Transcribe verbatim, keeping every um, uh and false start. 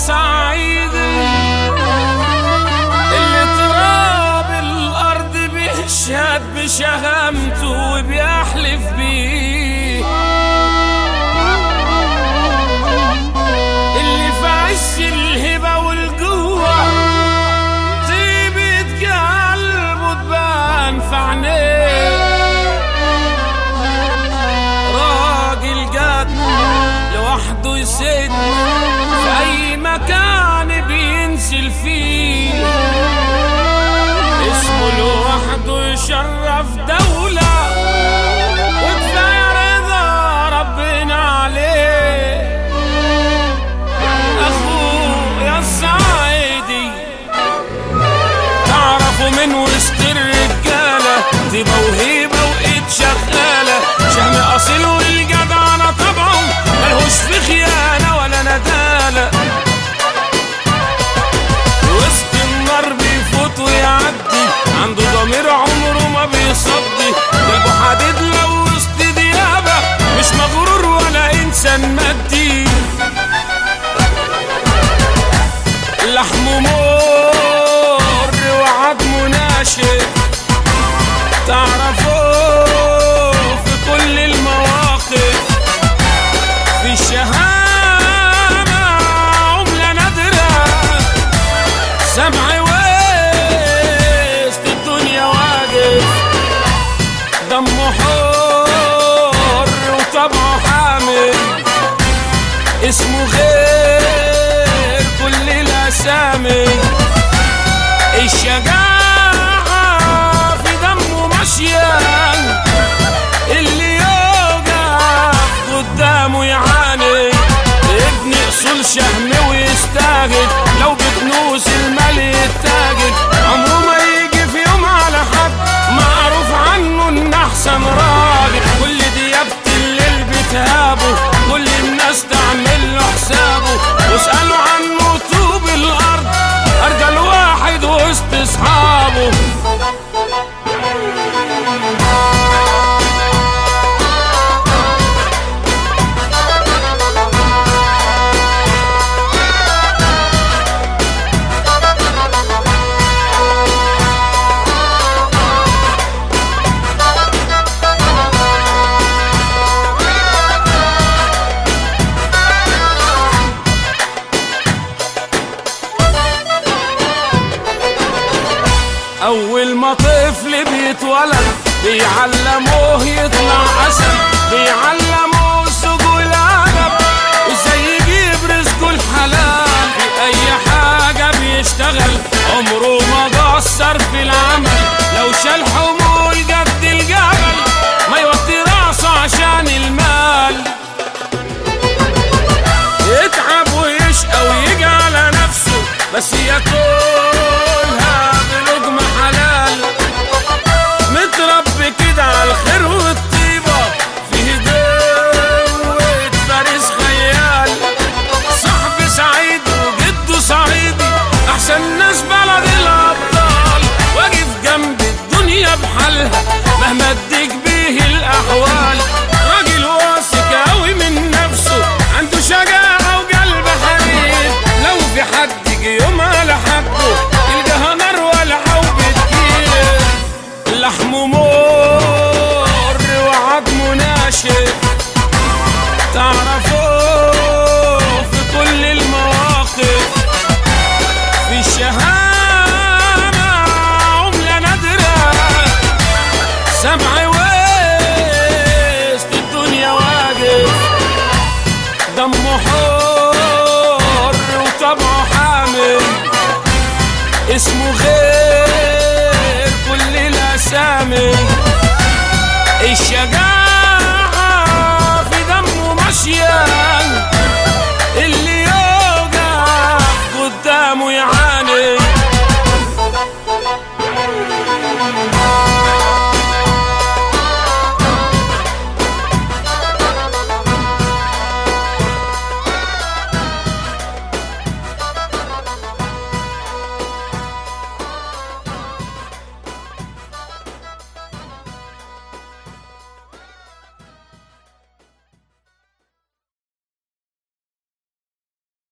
الصعيدي اللي تراب الارض بيشهد بشهامته وبيحلف بيه، اللي في عز الهبه والجوع طيبه قلبه تبان في عينيه، راجل جد لوحده يسد في اي مكان بينزل فيه، اسمه لوحده يشرف دولة وكفاية رضا ربنا عليه. اخويا الصعيدي تعرفوا من وسط الرجالة دي موهبة وايد شغالة، شهم اصيل والجدعنة طبعه ملهوش في خيانة ولا ندالة، وسط النار بيفوت ويعدي عنده ضمير عمره ما بيصدي، قلبه حديد لو وسط ديابة مش مغرور ولا انسان مادي، لحمه مر وعظمه ناشف تعرفوه في كل المواقف، في الشهامة عملة نادرة، سمع وسط الدنيا واقف، دمه حر وطبعه حامل، اسمه غير كل الاسامي، الشجاعة في دمه ماشية، اللي يوقف قدامه يعاني، ابن اصول شهم ويستاهل، لو بكنوز المال يتاجر، عمره ما يجي في يوم على حد، معروف عنه ان احسن راجل، كل ديابة الليل بتهابه، كل الناس تعمل له حسابه، واسألوا عنه طوب الارض ارجل واحد وسط اصحابه. أول ما طفل بيتولد بيعلموه يطلع أسد، بيعلموه سوق الأدب وإزاي يجيب رزقه الحلال، في أي حاجة بيشتغل عمره ما قصر في العمل، لو شال حمول قد الجبل ما يوطي راسه عشان المال، يتعب ويشقى ويجي على نفسه بس ياكلها بلقمة حلال، متربي كده على الخير والطيبة، فيه دوة فارس خيال، صاحبي سعيد وجده صعيدي احسن ناس بلد الابطال، واقف جنب الدنيا بحالها مهما تضيق بيه الاحوال، راجل واثق اوي من نفسه عنده شجاعة وقلب حديد، لو في حد يجي يوم على حقه يلقاها نار ولا حوبة جيل، لحمه مر وعظمه ناشف تعرفوه في كل المواقف، في الشهامة عملة نادرة، سمع وسط الدنيا واقف، دمه حر وطبعه حامل، اسمه غير كل الاسامي،